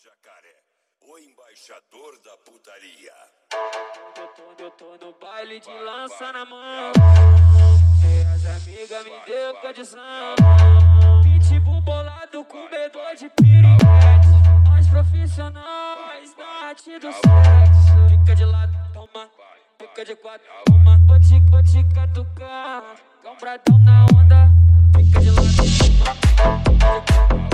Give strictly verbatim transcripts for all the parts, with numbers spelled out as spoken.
Jacaré, o embaixador da putaria. Eu tô, eu tô no baile de lança na mão. E as amigas me deu condição. Pitbull bolado com medo de piriguete. Nós profissionais na arte do sexo. Fica de lado, toma. Fica de quatro, toma. Vou te, vou te catucar. Compradão na onda. Fica de lado, toma.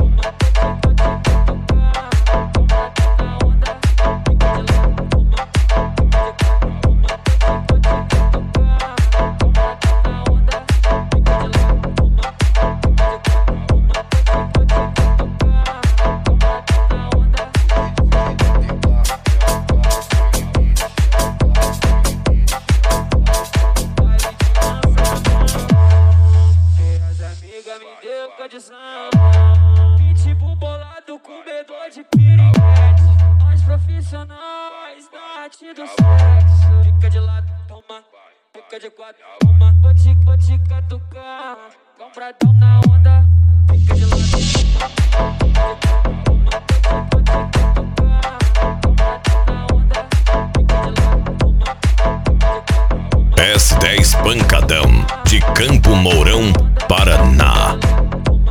Pitbull bolado com medo de piriguete. Nós profissionais na arte do sexo. Fica de lado, toma. Fica de quatro, toma. Vou te, vou te catucar. Compradão na onda. Fica de lado, toma. S dez Pancadão, de Campo Mourão, Paraná.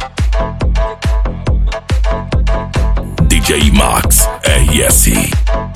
D J Max R S